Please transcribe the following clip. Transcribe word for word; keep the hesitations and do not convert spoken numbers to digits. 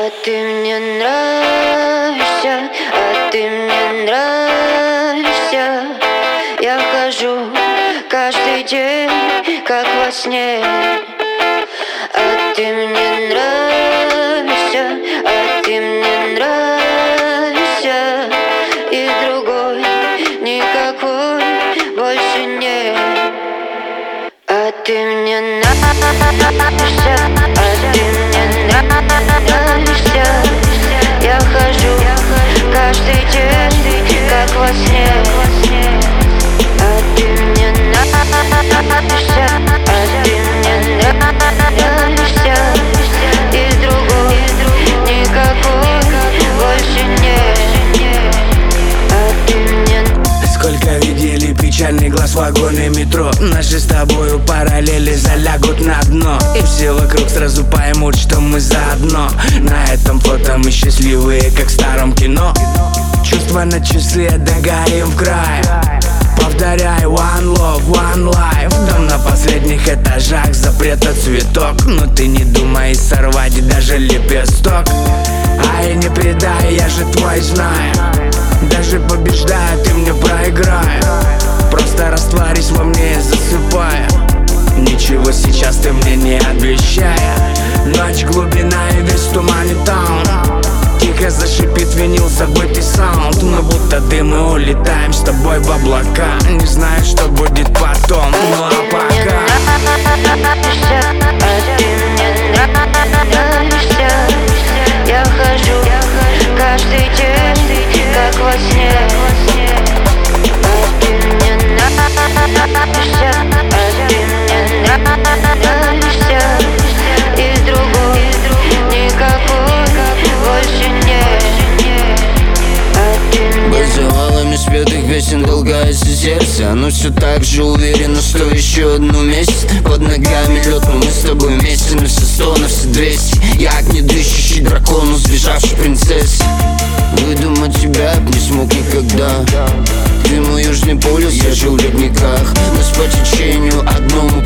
А ты мне нравишься, а ты мне нравишься. Я хожу каждый день, как во сне. А ты мне нравишься, а ты мне нравишься. И другой никакой больше нет. А ты мне нравишься, а ты мне нравишься. Я хожу каждый день, как во сне. А ты мне нравишься, а ты мне нравишься. И другой никакой больше нет. А ты мне. Сколько видели печальный глаз в вагоне метро. Наши с тобою параллели залягут на дно. И все вокруг сразу поймут, что мы заодно. На этом фото мы счастливые, как в старом кино. Чувства на часы, догорим в край. Повторяй, one love, one life. Дом на последних этажах, запрета цветок. Но ты не думай сорвать даже лепесток. Ай, не предай, я же твой знаю. Даже побеждая, ты мне проиграй. Просто растворись во мне, засыпая. Ничего сейчас ты мне не обещая. Ночь, глубина и весь туман и таун. Тихо зашипит винил забытый саунд. Мы будто дым и улетаем с тобой в облака. Не знаю, что будет потом, ну а пока. А ты мне нравишься. Я хожу каждый день, как во сне. А ты мне нравишься, а ты мне нравишься. И другой никакой больше нет. А ты мне. Под завалами спетых песен толкается сердце. Оно все так же уверено, что еще одну месяц. Под ногами лед, но мы с тобой вместе. На все сто, на все двести. Я огнедышащий дракон, сбежавший принцессе. Выдумать тебя не смог никогда. Ты мой южный полюс, я жил в ледниках. Нас по течению одному